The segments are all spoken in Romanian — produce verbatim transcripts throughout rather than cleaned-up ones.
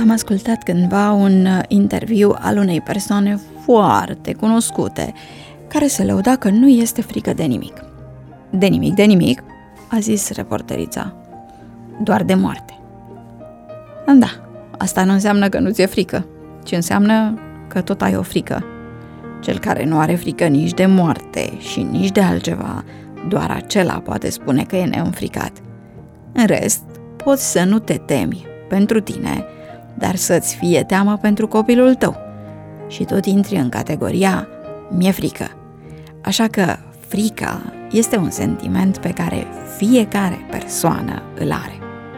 Am ascultat cândva un interviu al unei persoane foarte cunoscute, care se lăuda că nu este frică de nimic. De nimic, de nimic, a zis reporterița. Doar de moarte. Da, asta nu înseamnă că nu ți-e frică, ci înseamnă că tot ai o frică. Cel care nu are frică nici de moarte și nici de altceva, doar acela poate spune că e neînfricat. În rest, poți să nu te temi pentru tine, dar să-ți fie teamă pentru copilul tău. Și tot intri în categoria mi-e frică. Așa că frica este un sentiment pe care fiecare persoană îl are.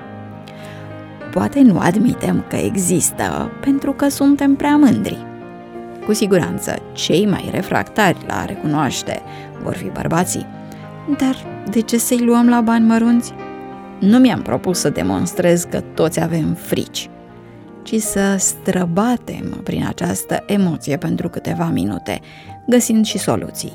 Poate nu admitem că există pentru că suntem prea mândri. Cu siguranță, cei mai refractari la a recunoaște vor fi bărbații. Dar de ce să-i luăm la bani mărunți? Nu mi-am propus să demonstrez că toți avem frici, ci să străbatem prin această emoție pentru câteva minute, găsind și soluții.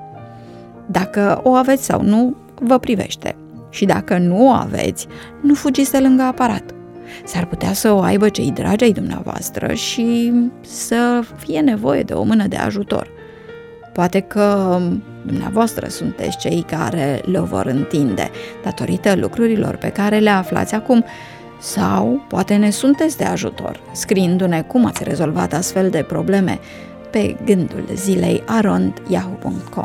Dacă o aveți sau nu, vă privește. Și dacă nu o aveți, nu fugiți de lângă aparat. S-ar putea să o aibă cei dragi ai dumneavoastră și să fie nevoie de o mână de ajutor. Poate că dumneavoastră sunteți cei care le vor întinde datorită lucrurilor pe care le aflați acum, sau poate ne sunteți de ajutor, scriindu-ne cum ați rezolvat astfel de probleme pe gândul zilei arond yahoo punct com.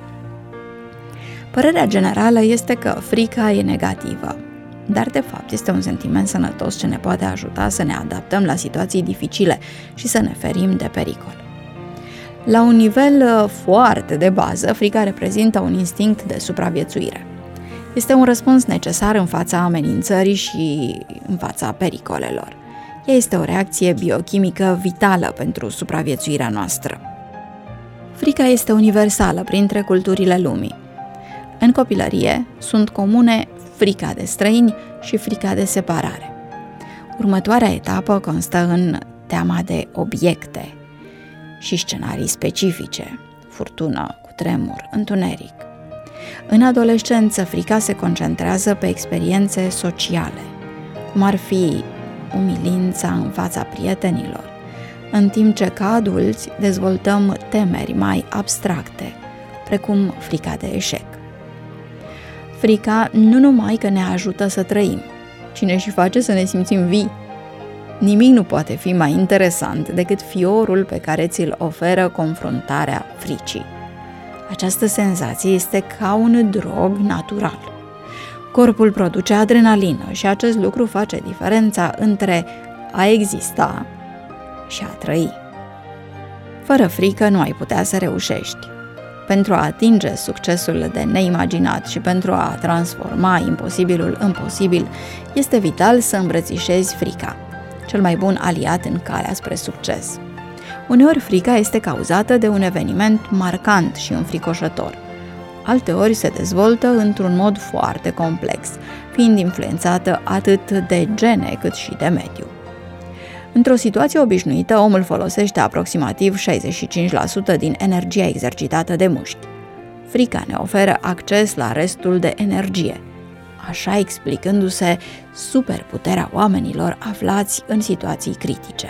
Părerea generală este că frica e negativă, dar de fapt este un sentiment sănătos ce ne poate ajuta să ne adaptăm la situații dificile și să ne ferim de pericol. La un nivel foarte de bază, frica reprezintă un instinct de supraviețuire. Este un răspuns necesar în fața amenințării și în fața pericolelor. Ea este o reacție biochimică vitală pentru supraviețuirea noastră. Frica este universală printre culturile lumii. În copilărie sunt comune frica de străini și frica de separare. Următoarea etapă constă în teama de obiecte și scenarii specifice, furtună, cutremur, întuneric. În adolescență, frica se concentrează pe experiențe sociale, cum ar fi umilința în fața prietenilor, în timp ce ca adulți dezvoltăm temeri mai abstracte, precum frica de eșec. Frica nu numai că ne ajută să trăim, ci ne și face să ne simțim vii. Nimic nu poate fi mai interesant decât fiorul pe care ți-l oferă confruntarea fricii. Această senzație este ca un drog natural. Corpul produce adrenalină și acest lucru face diferența între a exista și a trăi. Fără frică nu ai putea să reușești. Pentru a atinge succesul de neimaginat și pentru a transforma imposibilul în posibil, este vital să îmbrățișezi frica, cel mai bun aliat în calea spre succes. Uneori frica este cauzată de un eveniment marcant și înfricoșător. Alteori se dezvoltă într-un mod foarte complex, fiind influențată atât de gene cât și de mediu. Într-o situație obișnuită, omul folosește aproximativ șaizeci și cinci la sută din energia exercitată de mușchi. Frica ne oferă acces la restul de energie, așa explicându-se superputerea oamenilor aflați în situații critice.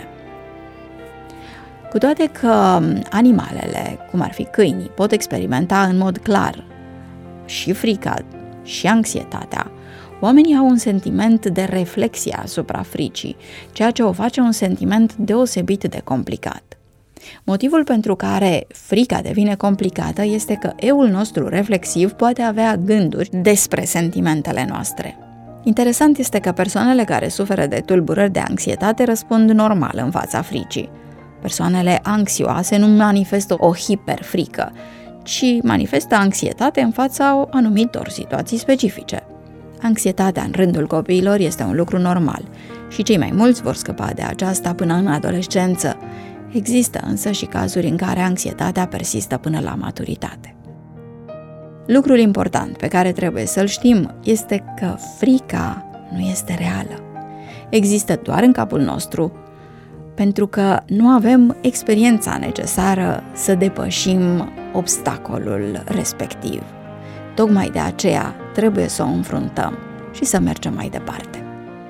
Cu toate că animalele, cum ar fi câinii, pot experimenta în mod clar și frica și anxietatea, oamenii au un sentiment de reflexie asupra fricii, ceea ce o face un sentiment deosebit de complicat. Motivul pentru care frica devine complicată este că eul nostru reflexiv poate avea gânduri despre sentimentele noastre. Interesant este că persoanele care suferă de tulburări de anxietate răspund normal în fața fricii. Persoanele anxioase nu manifestă o hiperfrică, ci manifestă anxietate în fața anumitor situații specifice. Anxietatea în rândul copiilor este un lucru normal și cei mai mulți vor scăpa de aceasta până în adolescență. Există însă și cazuri în care anxietatea persistă până la maturitate. Lucrul important pe care trebuie să-l știm este că frica nu este reală. Există doar în capul nostru, pentru că nu avem experiența necesară să depășim obstacolul respectiv. Tocmai de aceea trebuie să o înfruntăm și să mergem mai departe.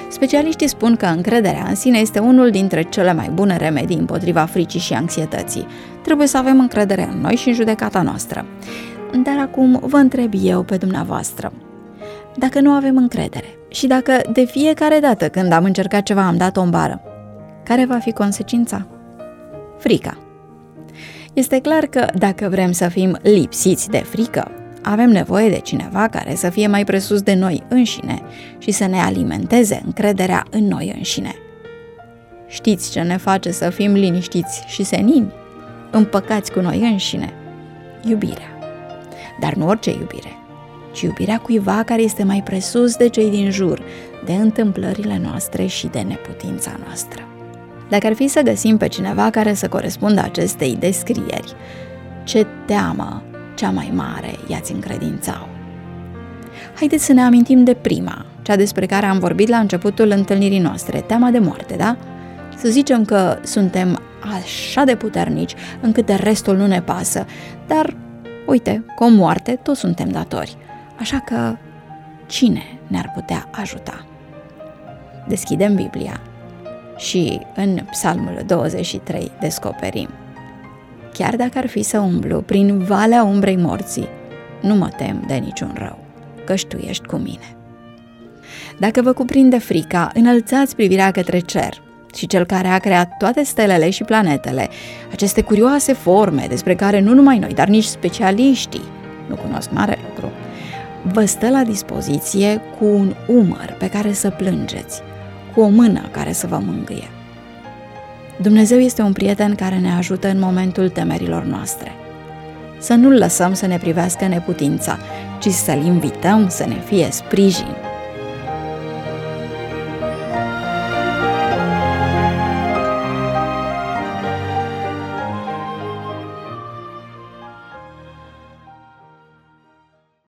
Specialiștii spun că încrederea în sine este unul dintre cele mai bune remedii împotriva fricii și anxietății. Trebuie să avem încredere în noi și în judecata noastră. Dar acum vă întreb eu pe dumneavoastră. Dacă nu avem încredere și dacă de fiecare dată când am încercat ceva am dat o bară, care va fi consecința? Frica. Este clar că dacă vrem să fim lipsiți de frică, avem nevoie de cineva care să fie mai presus de noi înșine și să ne alimenteze încrederea în noi înșine. Știți ce ne face să fim liniștiți și senini, împăcați cu noi înșine? Iubirea. Dar nu orice iubire, ci iubirea cuiva care este mai presus de cei din jur, de întâmplările noastre și de neputința noastră. Dacă ar fi să găsim pe cineva care să corespundă acestei descrieri, ce teamă cea mai mare i-ați încredințau? Haideți să ne amintim de prima, cea despre care am vorbit la începutul întâlnirii noastre, teama de moarte, da? Să zicem că suntem așa de puternici încât de restul nu ne pasă, dar, uite, cu o moarte toți suntem datori, așa că cine ne-ar putea ajuta? Deschidem Biblia și în Psalmul douăzeci și trei descoperim: chiar dacă ar fi să umblu prin valea umbrei morții, nu mă tem de niciun rău, căci Tu ești cu mine. Dacă vă cuprinde frica, înălțați privirea către cer și Cel care a creat toate stelele și planetele, aceste curioase forme despre care nu numai noi, dar nici specialiștii nu cunosc mare lucru, vă stă la dispoziție cu un umăr pe care să plângeți, cu o mână care să vă mângâie. Dumnezeu este un prieten care ne ajută în momentul temerilor noastre. Să nu-L lăsăm să ne privească neputința, ci să-L invităm să ne fie sprijin.